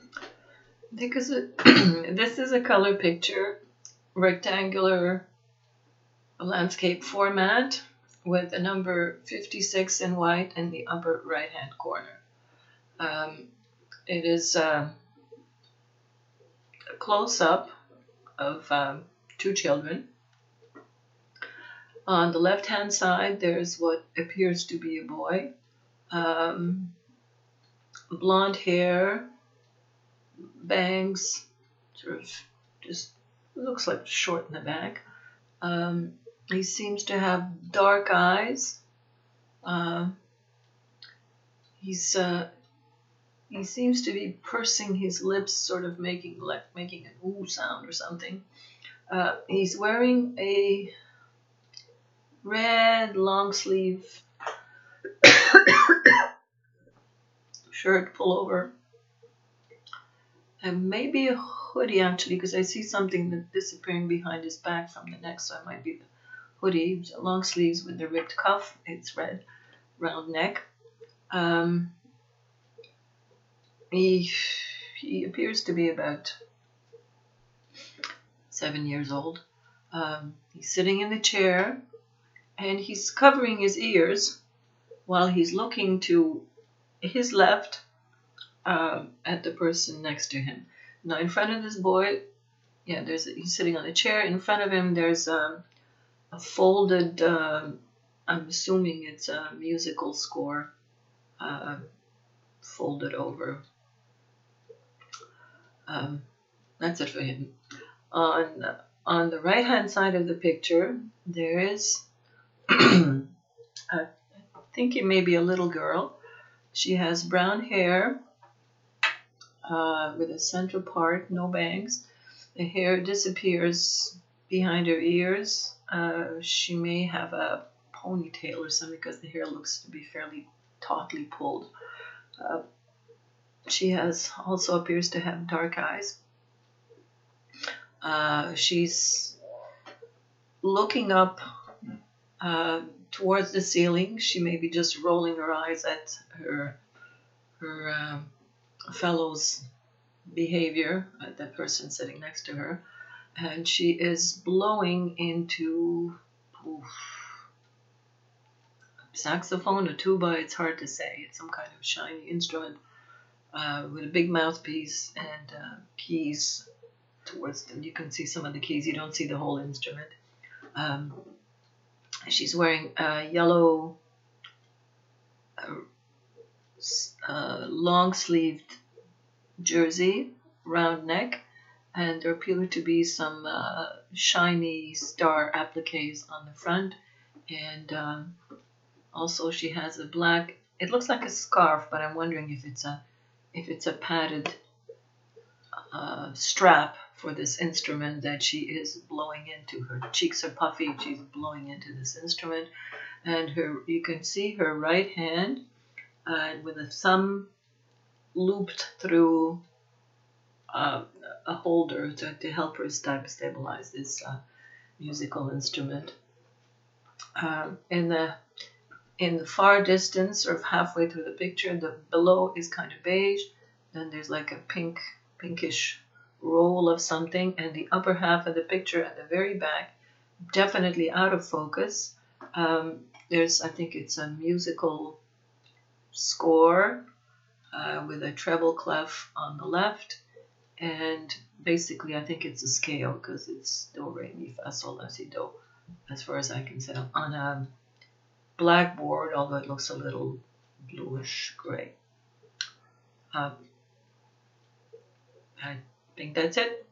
Because this is a color picture, rectangular landscape format with a number 56 in white in the upper right hand corner. Um, it is a close up of two children. On the left hand side, there's what appears to be a boy. Um, Blonde hair, bangs, sort of just looks like short in the back. He seems to have dark eyes. Uh, he's he seems to be pursing his lips, sort of making an ooh sound or something. He's wearing a red long sleeve shirt pullover and maybe a hoodie actually, because I see something that disappearing behind his back from the neck, so it might be the hoodie. Long sleeves with the ripped cuff. It's red, round neck. Um, he he appears to be about 7 years old. He's sitting in the chair and he's covering his ears while he's looking to his left at the person next to him. Now, in front of this boy, he's sitting on a chair. In front of him, there's a folded. I'm assuming it's a musical score folded over. That's it for him. On the right hand side of the picture, there is, I think it may be a little girl. She has brown hair with a central part, no bangs. The hair disappears behind her ears. She may have a ponytail or something because the hair looks to be fairly tautly pulled. She also appears to have dark eyes. She's looking up towards the ceiling. She may be just rolling her eyes at her fellow's behavior, at the person sitting next to her, and she is blowing into saxophone or tuba. It's hard to say. It's some kind of shiny instrument with a big mouthpiece and keys towards them. You can see some of the keys. You don't see the whole instrument. She's wearing a yellow long-sleeved jersey, round neck, and there appear to be some shiny star appliques on the front, and also she has a black. It looks like a scarf, but I'm wondering if it's a padded strap for this instrument that she is blowing into. Her cheeks are puffy. She's blowing into this instrument, and you can see her right hand with a thumb looped through a holder to help her stabilize this musical instrument. In the far distance, or halfway through the picture, the below is kind of beige. Then there's like a pinkish roll of something, and the upper half of the picture at the very back, definitely out of focus. I think it's a musical score with a treble clef on the left, and basically I think it's a scale because it's do, re, mi, fa, sol, la, si, do, as far as I can tell, on a blackboard, although it looks a little bluish gray. I think that's it.